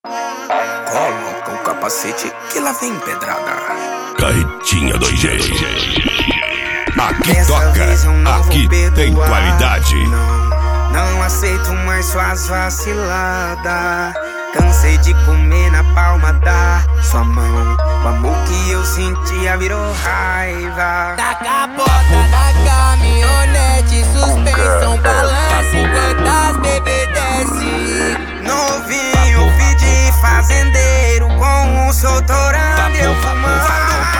Coloca o capacete que lá vem pedrada. Carretinha 2G. Aqui Dessa toca, vez eu não aqui vou perdoar. tem qualidade. Não aceito mais suas vaciladas. Cansei de comer na palma da sua mão. O amor que eu sentia virou raiva. Da capota da caminhonete, suspensão, balança enquanto as bebê desce. Novinho, pedi fazendeiro com um soltorando eu fumando.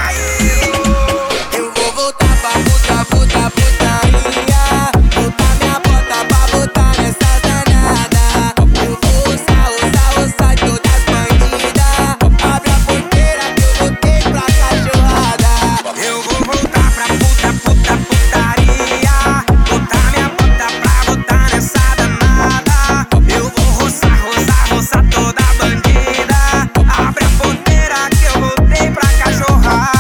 Eu vou voltar pra puta, putaria. Botar minha bota pra botar nessas danadas. Eu vou roçar todas as bandidas. Abre a porteira que eu voltei pra cachorrada. Eu vou voltar pra putaria. Botar minha bota pra botar nessa danada. Eu vou roçar toda a bandida. Abre a porteira que eu voltei pra cachorrada.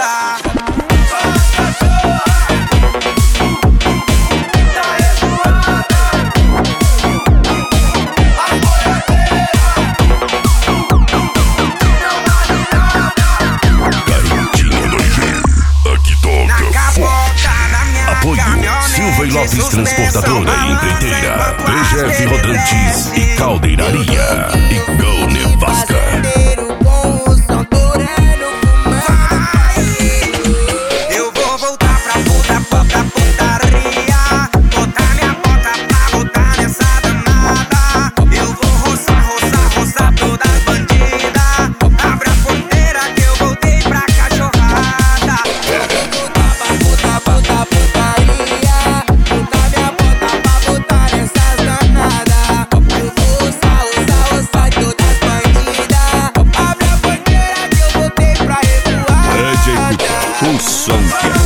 Carretinha 2G. Aqui Na toca capota da minha Apoio caminhonete, Silva e Lopes suspensão, Transportadora e balança Empreiteira, enquanto as PGF bebê Rodrantes desce. e Caldeiraria e Go Nevasca. Fazendeiro com o som torando, fumando. Eu vou voltar pra putaria. Botar minha bota pra botar nessa danada. Eu vou roçar todas as bandidas. Abre a porteira que eu voltei pra cachorrada. Voltar pra putaria. Botar minha bota pra botar nessas danadas. Eu vou roçar todas as bandidas. Abre a porteira que eu voltei pra revoar. Pede o som que